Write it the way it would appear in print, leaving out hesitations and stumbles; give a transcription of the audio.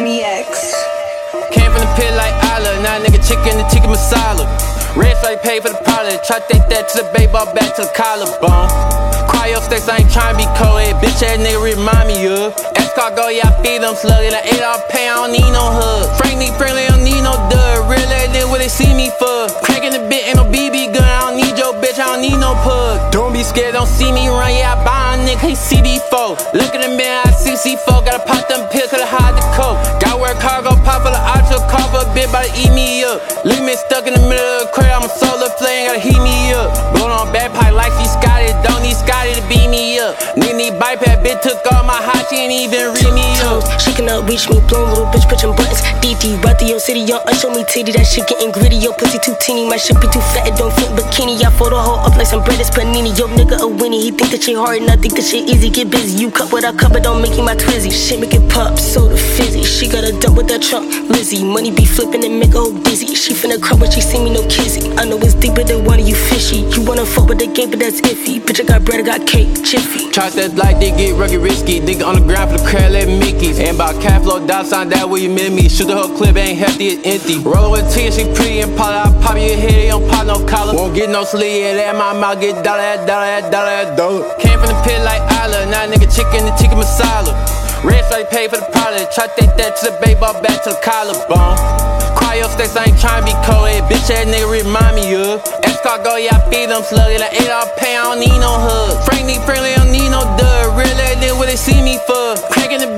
Danny X. Came from the pit like Allah, now nigga chicken and chicken masala. Red stripe pay for the pilot, try to take that to the baseball back to the collarbone. Cryo stakes, I ain't tryna be co-ed, bitch ass nigga remind me of. Escargot, yeah, I feed them slug, and I ate all pay, I don't need no hug. Frank need friendly, I don't need no dub. Real ass nigga, what they see me for? Cranking the bit, ain't no BB gun, I don't need your bitch, I don't need no pug. Don't be scared, don't see me run, yeah, I buy a nigga, he CD4. Look at the man, I see C4, gotta pop them pills, cause I hide the coke. Gotta wear cargo, pop for the archer, call for a bit, about to eat me up. Leave me stuck in the middle of the crib, I'm a solar flame, gotta heat me up. Blowing on bagpipe like she Scotty, don't need Scotty to beat me up. Nigga need bypass, bitch took all my hot, she ain't even read me up. She cannot reach me, blown little bitch pushing buttons. DD, right through your city, young, show me titty, that shit getting gritty. Your pussy too teeny, my shit be too fat, it don't fit bikini. I fold the hoe up like some bread, it's panini. Yo nigga a winnie, he think that shit hard and I think that shit easy. Get busy, you cut what I cut, but don't make you my twizzy. Shit make it pop, soda fizzy. She got a dump with that trunk, Lizzie. Money be flipping and make her whole dizzy. She finna cry when she see me, no kizzy. I know it's deeper than one of you fishy. You wanna fuck with the game, but that's iffy. Bitch, I got bread, I got cake, jiffy. Try that like they get rugged risky. Nigga on the ground for the crab, let Mickey's. And by cap flow, dollar sign that where you met me. Shoot the whole clip, ain't hefty, it's empty. Rollin' with T, she pretty and poly. I pop your head, they don't pop no collar. Won't get no sleeve, yeah, that my mouth get dollar. Came from the pit like Allah, now nigga chicken and chicken masala. Red stripe pay for the pilot, try to take that to the baseball back to the collarbone. Cryo stakes, I ain't tryna be co-ed, bitch ass nigga remind me of. Escargot, yeah, I feed them slug, and I ate all pay, I don't need no hug. Frank need friendly, I don't need no dub. Real ass nigga, what they see me for? Cranking the